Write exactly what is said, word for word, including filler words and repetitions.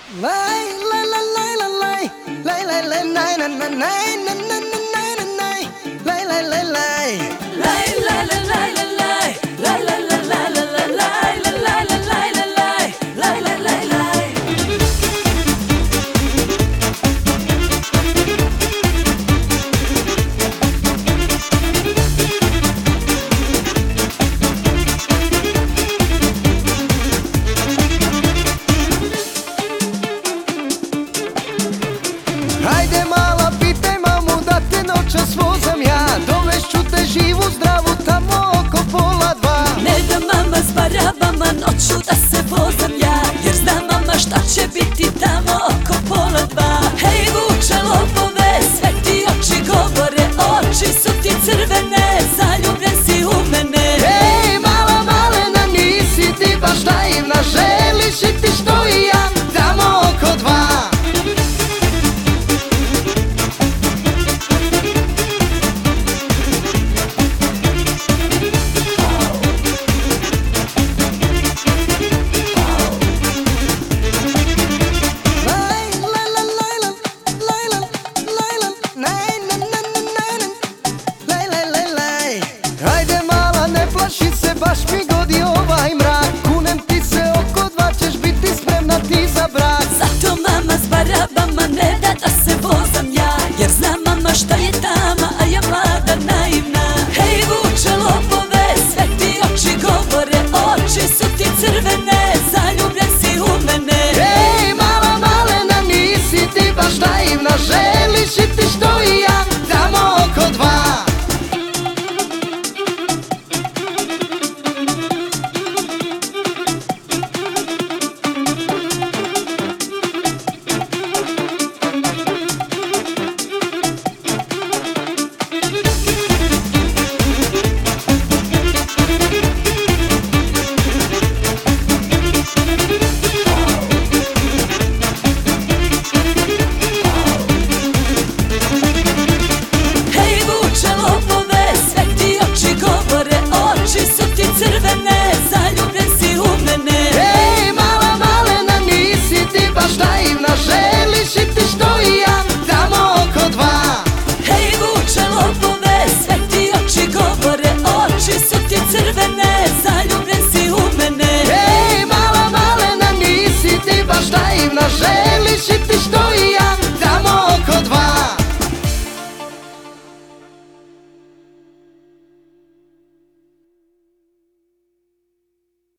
Hajde mala, pitaj mamu da te noćas vozam ja. Dovešću te živu, zdravu tamo oko pola dva. Ne da mama s barabama noću da se vozam ja, jer zna mama šta će biti tamo oko pola dva. Hej vuče lopove, sve ti oči govore, oči su ti crvene, zaljubljen si u mene. Hej mala malena, nisi ti baš naivna, želiš i ti što i ja tamo oko dva. Baš mi godi ovaj mrak, kunem ti se oko dva, ćeš biti spremna ti za brak. Zato mama s barabama ne da da se vozam ja, jer zna mama šta je tama, a ja mlada naivna. Hej vuče lopove, sve ti oči govore, oči su ti crvene, zaljubljen si u mene. Hej mala malena, nisi ti baš naivna, želiš i ti što i ja tamo oko dva. Crvene, zaljubljen si u mene. Hej mala malena, nisi ti baš naivna, želiš i ti što i ja tamo oko dva. Hej vuče lopove, sve ti oči govore, oči su ti crvene, zaljubljen si u mene. Hej mala malena, nisi ti baš naivna, želiš i ti što